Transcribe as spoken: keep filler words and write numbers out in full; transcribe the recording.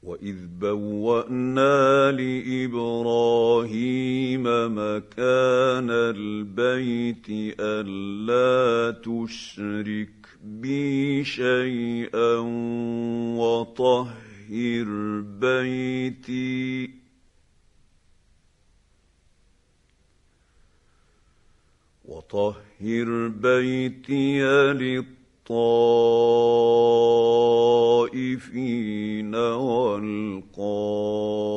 وإذ بوأنا لإبراهيم مكان البيت ألا تشرك بي شيئا وطهر بيتي وطهر بيتي للطائفين والقائمين